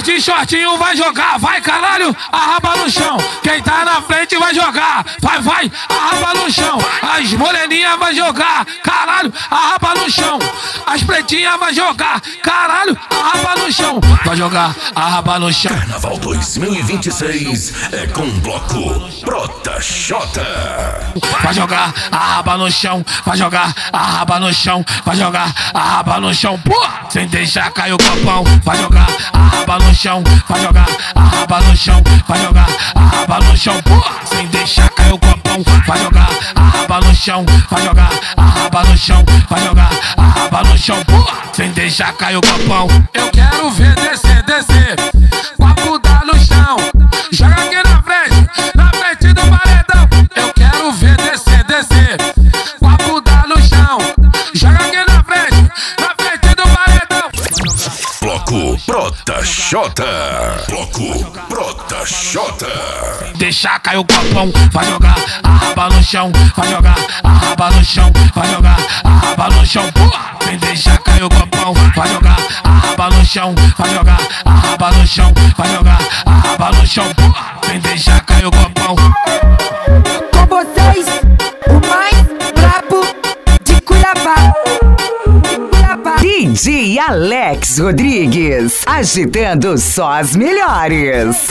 de shortinho vai jogar, vai caralho, arraba no chão. Quem tá na frente vai jogar, vai, arraba no chão. As moreninhas vai jogar, caralho, arraba no chão. As pretinhas vai jogar, caralho, arraba no chão. Vai jogar, arraba no chão. Carnaval 2026 é com bloco Prota Xota. Vai jogar, arraba no chão, vai jogar, arraba no chão, vai jogar, arraba no chão, porra, sem deixar cair o copão. Vai jogar, arraba no chão, vai jogar, arraba no chão, vai jogar, arraba no chão, porra, sem deixar cair o copão. Vai jogar, arraba no chão, vai jogar, arraba no chão, vai jogar, arraba no chão, porra, sem deixar cair o copão. Eu quero ver descer, copo dá no chão, joga aqui na frente do paredão. Eu quero ver descer, copo dá no chão, joga aqui na frente do paredão. Bloco Prota Xota. Bloco Prota Xota. Deixar cair o copão, vai jogar, arraba no chão, vai jogar, arraba no chão, vai jogar, arraba no chão, porra, sem deixar cair o copão. Vai jogar, arraba no chão, vai jogar, arraba no chão, vai jogar, arraba no chão, porra, sem deixar cair o copão. Com vocês, o mais brabo de Cuiabá. DJ Alex Rodrigues, agitando só as melhores.